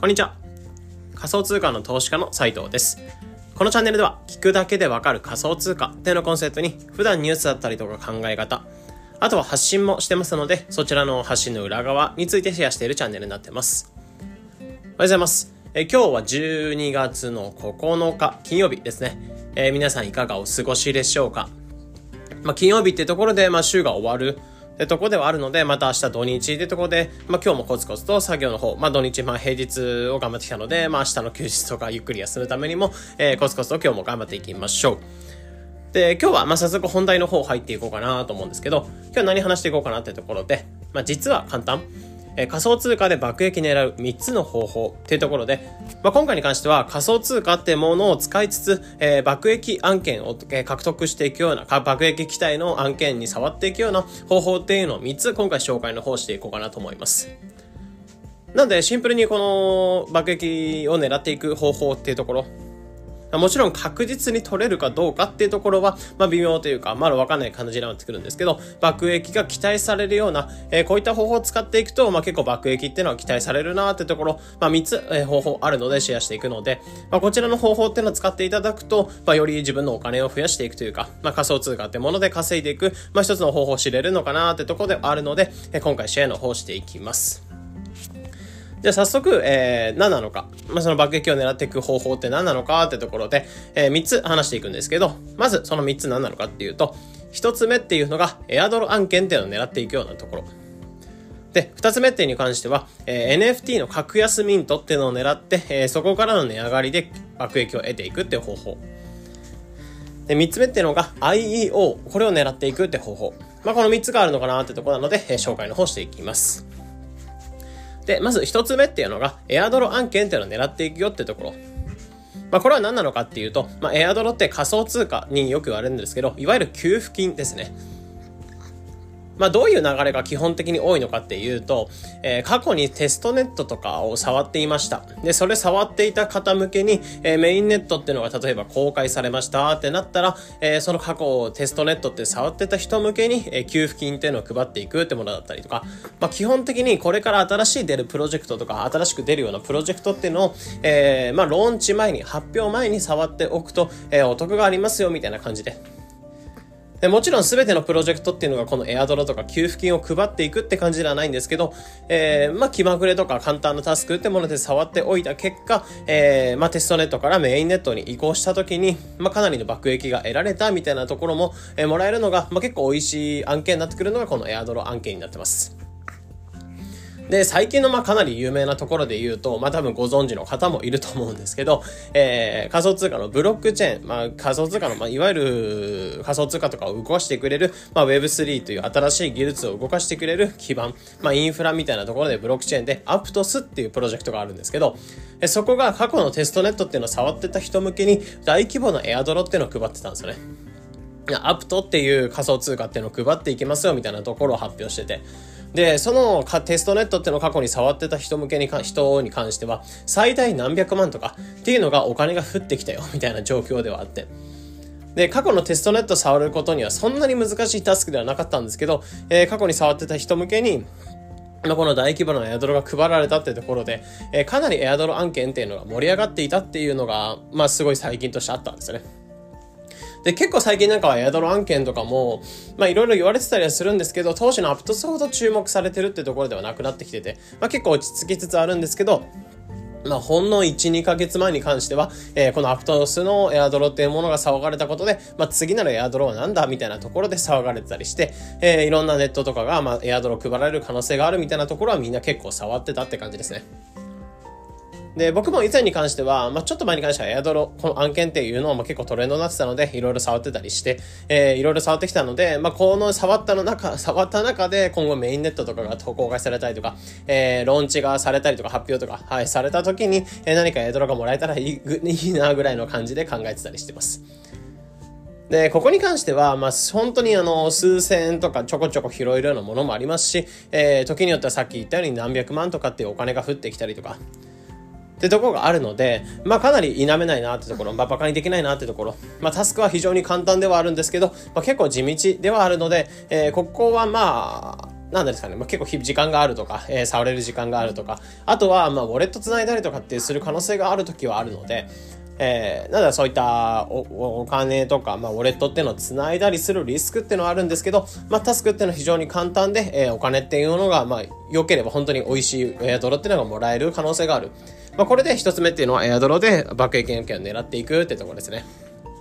こんにちは。仮想通貨の投資家の斉藤です。このチャンネルでは聞くだけでわかる仮想通貨っていうのをコンセプトに普段ニュースだったりとか考え方、あとは発信もしてますので、そちらの発信の裏側についてシェアしているチャンネルになっています。おはようございます。今日は12月の9日金曜日ですね。皆さんいかがお過ごしでしょうか。金曜日ってところで週が終わるってところではあるので、また明日土日ってところで、今日もコツコツと作業の方、土日平日を頑張ってきたので、明日の休日とかゆっくり休むためにも、コツコツと今日も頑張っていきましょう。で、今日は早速本題の方入っていこうかなと思うんですけど、今日何話していこうかなってところで、実は簡単。仮想通貨で爆撃狙う3つの方法っていうところで、今回に関しては仮想通貨ってものを使いつつ、爆撃案件を獲得していくような、爆撃機体の案件に触っていくような方法っていうのを3つ今回紹介の方していこうかなと思います。なのでシンプルにこの爆撃を狙っていく方法っていうところ、もちろん確実に取れるかどうかっていうところは、微妙というか、まだわかんない感じになってくるんですけど、爆撃が期待されるような、こういった方法を使っていくと、結構爆撃っていうのは期待されるなってところ、3つ、方法あるのでシェアしていくので、こちらの方法っていうのを使っていただくと、より自分のお金を増やしていくというか、仮想通貨ってもので稼いでいく、一つの方法を知れるのかなってところであるので、今回シェアの方をしていきます。じゃあ早速、何なのか、その爆撃を狙っていく方法って何なのかってところで、3つ話していくんですけど、まずその3つ何なのかっていうと、1つ目っていうのがエアドロ案件っていうのを狙っていくようなところ。で、2つ目っていうに関しては、NFT の格安ミントっていうのを狙って、そこからの値上がりで爆撃を得ていくっていう方法。で、3つ目っていうのが IEO、これを狙っていくって方法。この3つがあるのかなってところなので、紹介の方していきます。で、まず一つ目っていうのが、エアドロ案件っていうのを狙っていくよってところ。これは何なのかっていうと、エアドロって仮想通貨によく言われるんですけど、いわゆる給付金ですね。どういう流れが基本的に多いのかっていうと、過去にテストネットとかを触っていました。で、それ触っていた方向けに、メインネットっていうのが例えば公開されましたってなったら、その過去テストネットって触ってた人向けに、給付金っていうのを配っていくってものだったりとか、基本的にこれから新しい出るプロジェクトとか、新しく出るようなプロジェクトっていうのを、ローンチ前に、発表前に触っておくと、お得がありますよみたいな感じで。もちろん全てのプロジェクトっていうのがこのエアドロとか給付金を配っていくって感じではないんですけど、気まぐれとか簡単なタスクってもので触っておいた結果、テストネットからメインネットに移行した時に、かなりの爆益が得られたみたいなところも、もらえるのが、結構美味しい案件になってくるのがこのエアドロ案件になってます。で、最近のかなり有名なところで言うと、多分ご存知の方もいると思うんですけど、仮想通貨のブロックチェーン、仮想通貨の、いわゆる仮想通貨とかを動かしてくれる、Web3 という新しい技術を動かしてくれる基盤、インフラみたいなところでブロックチェーンでアプトスっていうプロジェクトがあるんですけど、そこが過去のテストネットっていうのを触ってた人向けに大規模なエアドロっていうのを配ってたんですよね。アプトっていう仮想通貨っていうのを配っていきますよみたいなところを発表してて、で、そのテストネットっていうのを過去に触ってた人に関しては、最大何百万とかっていうのがお金が降ってきたよみたいな状況ではあって。で、過去のテストネット触ることにはそんなに難しいタスクではなかったんですけど、過去に触ってた人向けに、この大規模なエアドロが配られたってところで、かなりエアドロ案件っていうのが盛り上がっていたっていうのが、すごい最近としてあったんですよね。で、結構最近はエアドロ案件とかも、いろいろ言われてたりはするんですけど、当時のアプトスほど注目されてるってところではなくなってきてて、結構落ち着きつつあるんですけど、ほんの1、2ヶ月前に関しては、このアプトスのエアドロっていうものが騒がれたことで、次なるエアドロはなんだみたいなところで騒がれてたりして、いろんなネットとかが、エアドロ配られる可能性があるみたいなところはみんな結構触ってたって感じですね。で、僕も以前に関しては、ちょっと前に関してはエアドロ、この案件っていうのは結構トレンドになってたので、いろいろ触ってたりして、いろいろ触ってきたので、この触った中で今後メインネットとかが公開されたりとか、ローンチがされたりとか発表とか、された時に、何かエアドロがもらえたらいいなぐらいの感じで考えてたりしてます。で、ここに関しては、本当に数千円とかちょこちょこ拾えるようなものもありますし、時によってはさっき言ったように何百万とかっていうお金が降ってきたりとか、ってところがあるので、かなり否めないなってところ、バカにできないなってところ、タスクは非常に簡単ではあるんですけど、結構地道ではあるので、ここはなんですかね、結構時間があるとか、触れる時間があるとか、あとは、ウォレット繋いだりとかってする可能性があるときはあるので、なんだそういったお金とか、ウォレットっていうのを繋いだりするリスクっていうのはあるんですけど、タスクっていうのは非常に簡単で、お金っていうのが、良ければ本当に美味しいエアドロっていうのがもらえる可能性がある。これで一つ目っていうのはエアドロで爆撃案件を狙っていくってところですね。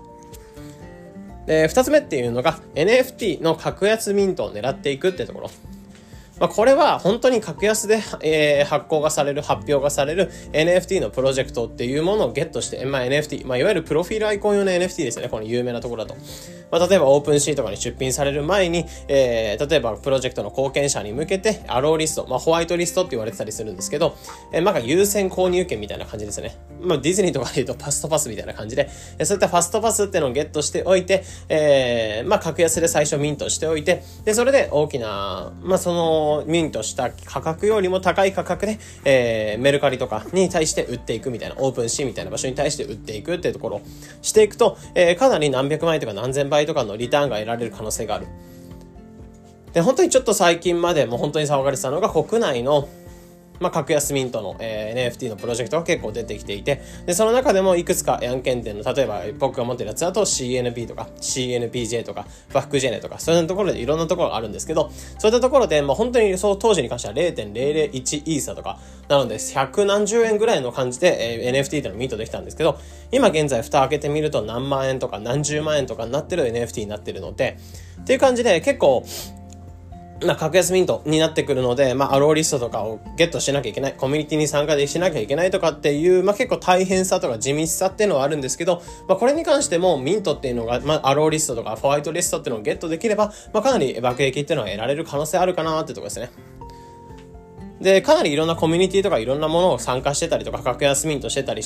で、二つ目っていうのが NFT の格安ミントを狙っていくってところ。これは本当に格安で、発表がされる NFT のプロジェクトっていうものをゲットして、NFT、いわゆるプロフィールアイコン用の NFT ですよね。この有名なところだと。例えばオープンシーとかに出品される前に、例えばプロジェクトの貢献者に向けてアローリスト、ホワイトリストって言われてたりするんですけど、優先購入権みたいな感じですね。ディズニーとかで言うとパストパスみたいな感じで、そういったファストパスっていうのをゲットしておいて、格安で最初ミントしておいて、で、それで大きな、そのミントした価格よりも高い価格で、メルカリとかに対して売っていくみたいな、オープンシーみたいな場所に対して売っていくっていうところをしていくと、かなり何百万円とか何千倍とかのリターンが得られる可能性がある。で、本当にちょっと最近までも本当に騒がれてたのが国内の格安ミントの、NFT のプロジェクトが結構出てきていて、で、その中でもいくつか案件店の、例えば僕が持ってるやつだと CNP とか CNPJ とかバックジェネとか、そういうところでいろんなところがあるんですけど、そういったところで、本当にそう当時に関しては 0.001 イーサとか、なので100何十円ぐらいの感じで、NFT っていうのをミントできたんですけど、今現在蓋開けてみると何万円とか何十万円とかになってる NFT になってるので、っていう感じで結構、格安ミントになってくるので、アローリストとかをゲットしなきゃいけない、コミュニティに参加しなきゃいけないとかっていう、結構大変さとか地道さっていうのはあるんですけど、これに関してもミントっていうのが、アローリストとかホワイトリストっていうのをゲットできれば、かなり爆撃っていうのは得られる可能性あるかなってところですね。で、かなりいろんなコミュニティとかいろんなものを参加してたりとか、格安ミントしてたりして、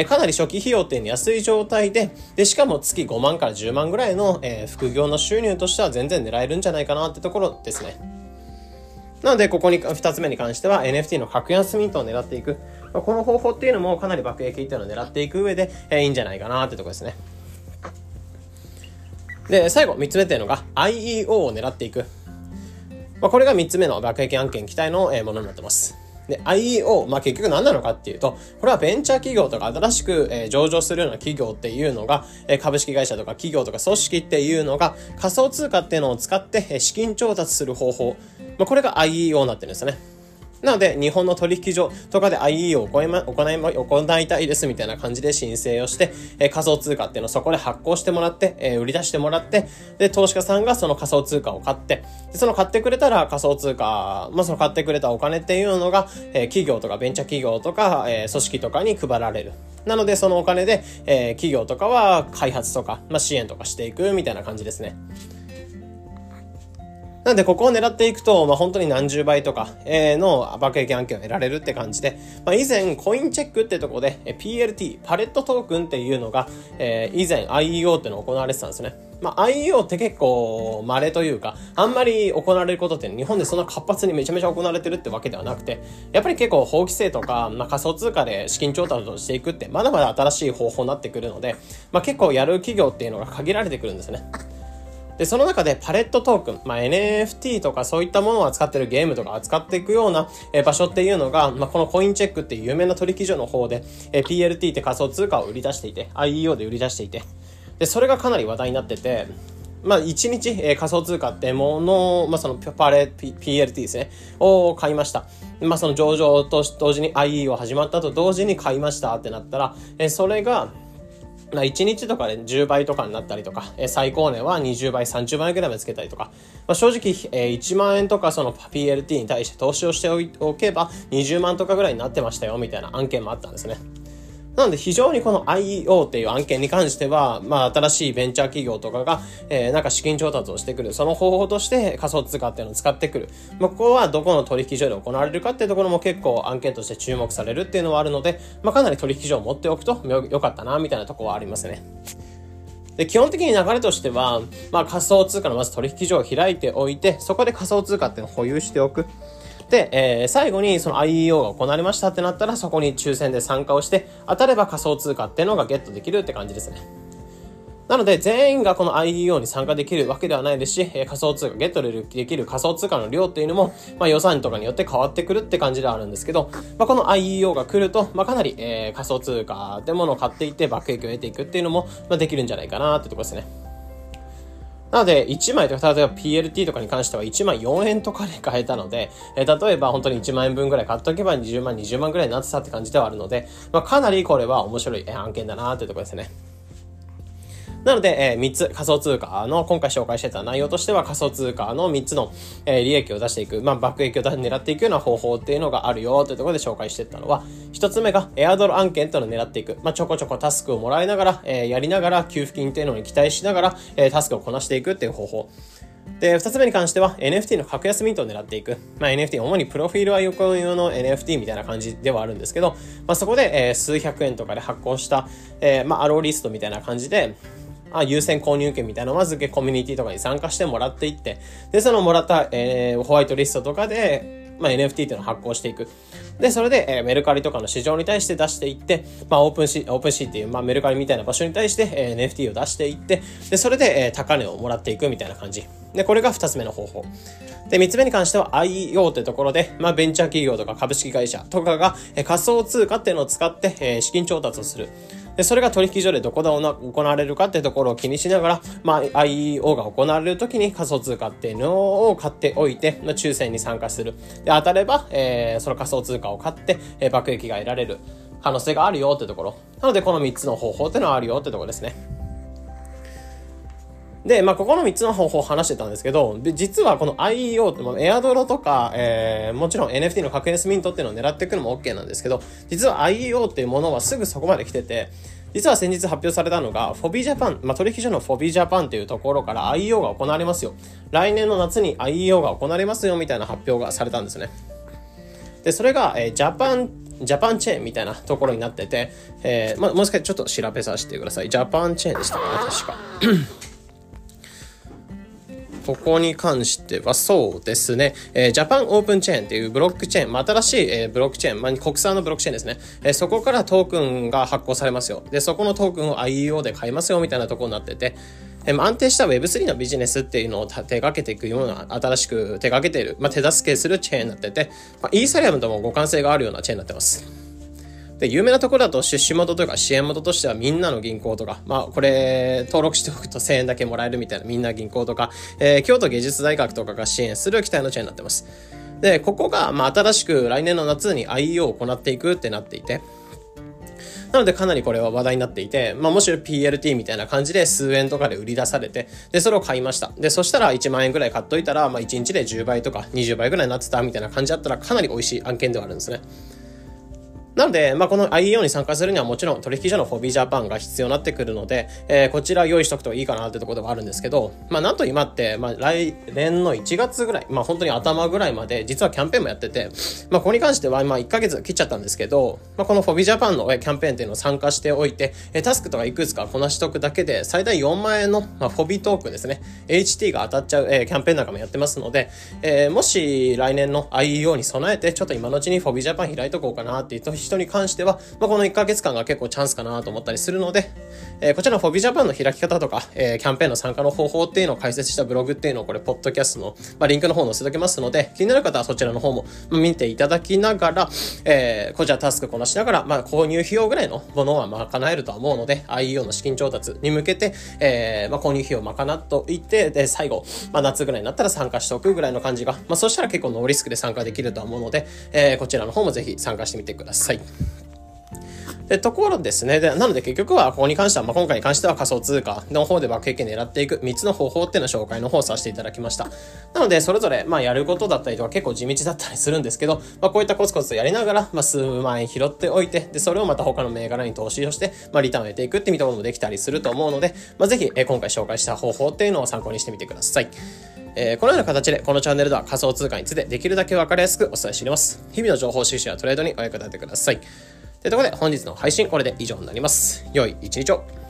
かなり初期費用っていうの安い状態で、しかも月5万から10万ぐらいの、副業の収入としては全然狙えるんじゃないかなってところですね。なので、ここに2つ目に関しては NFT の格安ミントを狙っていく。この方法っていうのもかなり爆撃っていうのを狙っていく上で、いいんじゃないかなってところですね。で、最後、3つ目っていうのが IEO を狙っていく。これが3つ目の爆撃案件期待のものになってます。で、IEO、結局何なのかっていうと、これはベンチャー企業とか新しく上場するような企業っていうのが、株式会社とか企業とか組織っていうのが仮想通貨っていうのを使って資金調達する方法。これが IEO になってるんですね。なので、日本の取引所とかで IEO を行いたいですみたいな感じで申請をして、仮想通貨っていうのをそこで発行してもらって、売り出してもらって、で、投資家さんがその仮想通貨を買って、でその買ってくれたら仮想通貨、その買ってくれたお金っていうのが、企業とかベンチャー企業とか、組織とかに配られる。なので、そのお金で、企業とかは開発とか、支援とかしていくみたいな感じですね。なので、ここを狙っていくと、本当に何十倍とか、の爆撃案件を得られるって感じで、以前、コインチェックってとこで、PLT、パレットトークンっていうのが、以前 IEO ってのが行われてたんですね。IEO って結構稀というか、あんまり行われることって日本でそんな活発にめちゃめちゃ行われてるってわけではなくて、やっぱり結構法規制とか、仮想通貨で資金調達をしていくってまだまだ新しい方法になってくるので、結構やる企業っていうのが限られてくるんですね。で、その中でパレットトークン、NFT とかそういったものを扱ってるゲームとか扱っていくような場所っていうのが、このコインチェックっていう有名な取引所の方で、PLT って仮想通貨を売り出していて、IEO で売り出していて、で、それがかなり話題になってて、1日、仮想通貨ってもの、そのPLT ですね、を買いました。その上場と同時に IEO 始まったと同時に買いましたってなったら、それが、1日とかで10倍とかになったりとか、最高値は20倍、30倍ぐらいまでつけたりとか、正直、1万円とかその PLT に対して投資をしておけば20万とかぐらいになってましたよみたいな案件もあったんですね。なので非常にこの IEO っていう案件に関しては、新しいベンチャー企業とかが、資金調達をしてくる。その方法として仮想通貨っていうのを使ってくる。ここはどこの取引所で行われるかっていうところも結構案件として注目されるっていうのはあるので、かなり取引所を持っておくと良かったな、みたいなところはありますね。で、基本的に流れとしては、仮想通貨のまず取引所を開いておいて、そこで仮想通貨っていうのを保有しておく。で、最後にその IEO が行われましたってなったら、そこに抽選で参加をして、当たれば仮想通貨っていうのがゲットできるって感じですね。 なので、全員がこの IEO に参加できるわけではないですし、仮想通貨、ゲットできる仮想通貨の量っていうのも、予算とかによって変わってくるって感じではあるんですけど、この IEO が来ると、かなり、仮想通貨で物を買っていって爆益を得ていくっていうのも、できるんじゃないかなってところですね。なので、1枚とか、例えば PLT とかに関しては1枚4円とかで買えたので、例えば本当に1万円分ぐらい買っとけば20万ぐらいになってたって感じではあるので、かなりこれは面白い案件だなっていうところですね。なので、3つ仮想通貨の今回紹介してた内容としては仮想通貨の3つの、利益を出していく、爆益を狙っていくような方法っていうのがあるよというところで紹介していったのは、1つ目がエアドロ案件というのを狙っていく。ちょこちょこタスクをもらいながら、やりながら給付金っていうのに期待しながら、タスクをこなしていくっていう方法。で、2つ目に関しては NFT の格安ミントを狙っていく。NFT、主にプロフィールアイコン用の NFT みたいな感じではあるんですけど、そこで、数百円とかで発行した、アローリストみたいな感じで、優先購入権みたいなのをまずコミュニティとかに参加してもらっていって、で、そのもらった、ホワイトリストとかで、NFT っていうのを発行していく。で、それで、メルカリとかの市場に対して出していって、オープンシーっていう、メルカリみたいな場所に対して、NFT を出していって、で、それで、高値をもらっていくみたいな感じ。で、これが2つ目の方法。で、3つ目に関しては IEO というところで、ベンチャー企業とか株式会社とかが、仮想通貨っていうのを使って、資金調達をする。で、それが取引所でどこで行われるかっていうところを気にしながら、IEO が行われるときに仮想通貨っていうのを買っておいて、抽選に参加する。で、当たれば、その仮想通貨を買って、爆益が得られる可能性があるよってところ。なので、この3つの方法っていうのはあるよってところですね。で、ここの3つの方法を話してたんですけど、実はこの IEO ってエアドロとか、もちろん NFT の格安ミントっていうのを狙っていくのも OK なんですけど、実は IEO っていうものはすぐそこまで来てて、実は先日発表されたのが、フォビージャパン、取引所のフォビージャパンっていうところから IEO が行われますよ。来年の夏に IEO が行われますよみたいな発表がされたんですね。で、それが、ジャパンチェーンみたいなところになってて、もう一回ちょっと調べさせてください。ジャパンチェーンでしたかね、確か。ここに関してはそうですね、ジャパンオープンチェーンっていうブロックチェーン、新しい、ブロックチェーン、国産のブロックチェーンですね、そこからトークンが発行されますよ。で、そこのトークンを IEO で買いますよみたいなところになってて、安定した Web3 のビジネスっていうのを手掛けていくような、新しく手掛けている、手助けするチェーンになってて、イーサリアムとも互換性があるようなチェーンになってます。で、有名なところだと出資元というか支援元としてはみんなの銀行とか、これ登録しておくと1000円だけもらえるみたいなみんな銀行とか、京都芸術大学とかが支援する期待のチェーンになってます。で、ここが新しく来年の夏に IEO を行っていくってなっていて、なのでかなりこれは話題になっていて、もしろ PLT みたいな感じで数円とかで売り出されて、で、それを買いました。で、そしたら1万円ぐらい買っといたら、1日で10倍とか20倍ぐらいになってたみたいな感じだったらかなり美味しい案件ではあるんですね。なので、この IEO に参加するにはもちろん取引所のフォビージャパンが必要になってくるので、こちら用意しとくといいかなってところではあるんですけど、なんと今って、来年の1月ぐらい、本当に頭ぐらいまで実はキャンペーンもやってて、ここに関しては1ヶ月切っちゃったんですけど、このフォビージャパンのキャンペーンっていうのを参加しておいて、タスクとかいくつかこなしとくだけで最大4万円の、フォビートークンですね、HT が当たっちゃう、キャンペーンなんかもやってますので、もし来年の IEO に備えてちょっと今のうちにフォビージャパン開いとこうかなっていう人に関しては、この1ヶ月間が結構チャンスかなと思ったりするので、こちらのフォビージャパンの開き方とか、キャンペーンの参加の方法っていうのを解説したブログっていうのをこれポッドキャストの、リンクの方を載せておきますので、気になる方はそちらの方も見ていただきながら、こちらタスクこなしながら、購入費用ぐらいのものは賄えるとは思うので、IEO の資金調達に向けて、購入費用を賄っといて、で、最後、夏ぐらいになったら参加しておくぐらいの感じが、そしたら結構ノーリスクで参加できるとは思うので、こちらの方もぜひ参加してみてください。で、ところですね。なので結局は、ここに関しては、今回に関しては仮想通貨の方で爆撃狙っていく3つの方法っていうのを紹介の方をさせていただきました。なので、それぞれ、やることだったりとか結構地道だったりするんですけど、こういったコツコツとやりながら、数万円拾っておいて、で、それをまた他の銘柄に投資をして、リターンを得ていくって見たこともできたりすると思うので、ぜひ、今回紹介した方法っていうのを参考にしてみてください。このような形でこのチャンネルでは仮想通貨についてできるだけ分かりやすくお伝えしています。日々の情報収集やトレードにお役立てください。というところで本日の配信これで以上になります。良い一日を。